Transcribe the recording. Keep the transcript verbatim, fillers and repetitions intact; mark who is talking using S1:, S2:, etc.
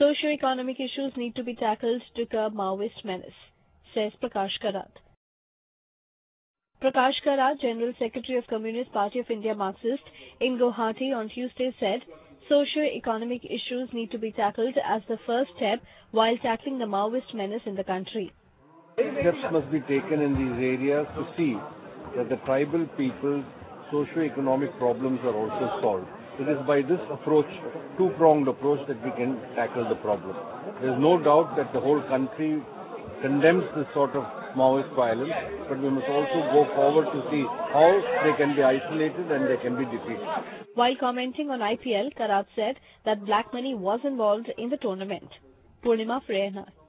S1: Socio-economic issues need to be tackled to curb Maoist menace, says Prakash Karat. Prakash Karat, General Secretary of Communist Party of India Marxist in Guwahati on Tuesday said, socio-economic issues need to be tackled as the first step while tackling the Maoist menace in the country.
S2: Steps must be taken in these areas to see that the tribal people's socio-economic problems are also solved. It is by this approach, two-pronged approach, that we can tackle the problem. There is no doubt that the whole country condemns this sort of Maoist violence, but we must also go forward to see how they can be isolated and they can be defeated.
S1: While commenting on I P L, Karat said that black money was involved in the tournament. Purnima Freyana.